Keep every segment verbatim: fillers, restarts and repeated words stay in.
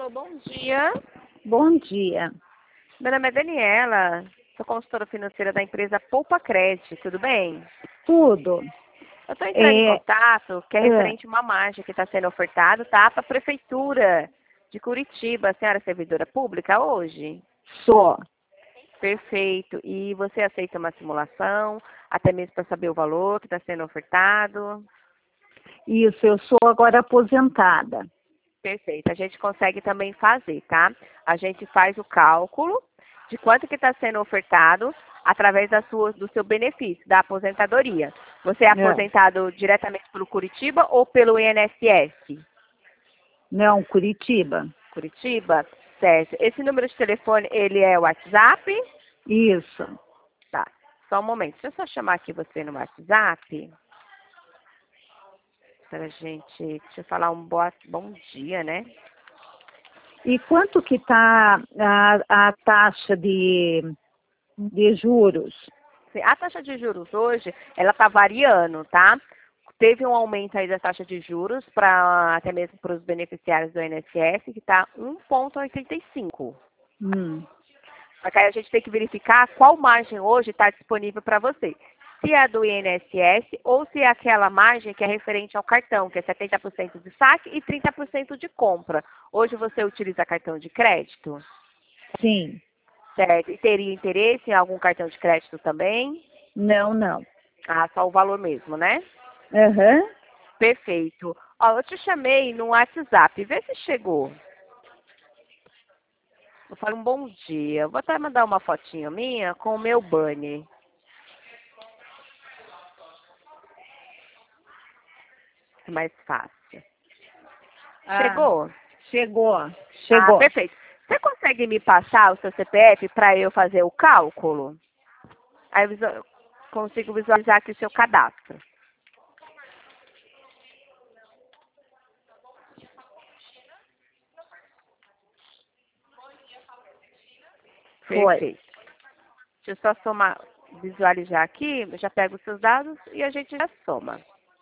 Alô, bom dia. Bom dia. Meu nome é Daniela, sou consultora financeira da empresa Poupa Cred, tudo bem? Tudo. Eu estou entrando em É, contato, que é é, referente a uma margem que está sendo ofertado, tá? Para a Prefeitura de Curitiba. A senhora é servidora pública hoje? só. Perfeito. E você aceita uma simulação, até mesmo para saber o valor que está sendo ofertado? Isso, eu sou agora aposentada. Perfeito. A gente consegue também fazer, tá? A gente faz o cálculo de quanto que está sendo ofertado através da sua, do seu benefício, da aposentadoria. Você é Não, aposentado diretamente pelo Curitiba ou pelo I N S S? não, Curitiba. Curitiba? Certo. Esse número de telefone, ele é o WhatsApp? Isso. Tá. Só um momento. Deixa eu só chamar aqui você no WhatsApp. Pra gente, deixa eu falar um boa, bom dia, né? E quanto que está a, a taxa de, de juros? A taxa de juros hoje, ela está variando, tá? Teve um aumento aí da taxa de juros para até mesmo para os beneficiários do I N S S, que está um vírgula oitenta e cinco. Hum, Só que aí a gente tem que verificar qual margem hoje está disponível para você. Se é a do I N S S ou se é aquela margem que é referente ao cartão, que é setenta por cento de saque e trinta por cento de compra. Hoje você utiliza cartão de crédito? sim. Certo. E teria interesse em algum cartão de crédito também? Não, não. Ah, só o valor mesmo, né? Aham. Perfeito. Ó, eu te chamei no WhatsApp, vê se chegou. Eu falo um bom dia. Vou até mandar uma fotinha minha com o meu banner. É mais fácil. Ah, Chegou? chegou. Ah, Chegou. perfeito. Você consegue me passar o seu C P F para eu fazer o cálculo? Aí eu visu- consigo visualizar aqui o seu cadastro. Foi. Perfeito. Deixa eu só somar, visualizar aqui, eu já pego os seus dados e a gente já soma.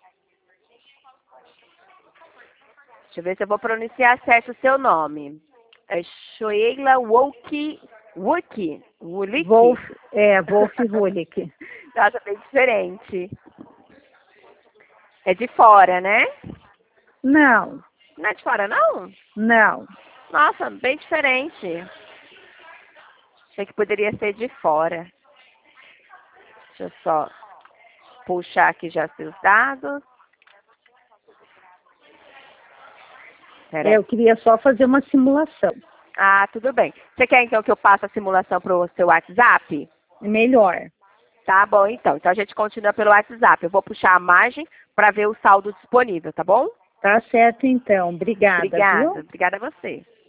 Deixa eu ver se eu vou pronunciar certo o seu nome. É Shoeila Woki, Woki, Wulik? Wolf, é, Wolf Hulick. Nossa, bem diferente. É de fora, né? Não, Não é de fora, não? não. Nossa, bem diferente. Achei que poderia ser de fora. Deixa eu só puxar aqui já seus dados. Peraí. Eu queria só fazer uma simulação. Ah, tudo bem. Você quer então que eu passe a simulação para o seu WhatsApp? Melhor. Tá bom, então. Então a gente continua pelo WhatsApp. Eu vou puxar a margem para ver o saldo disponível, tá bom? Tá certo, então. Obrigada, Obrigada. viu? Obrigada a você.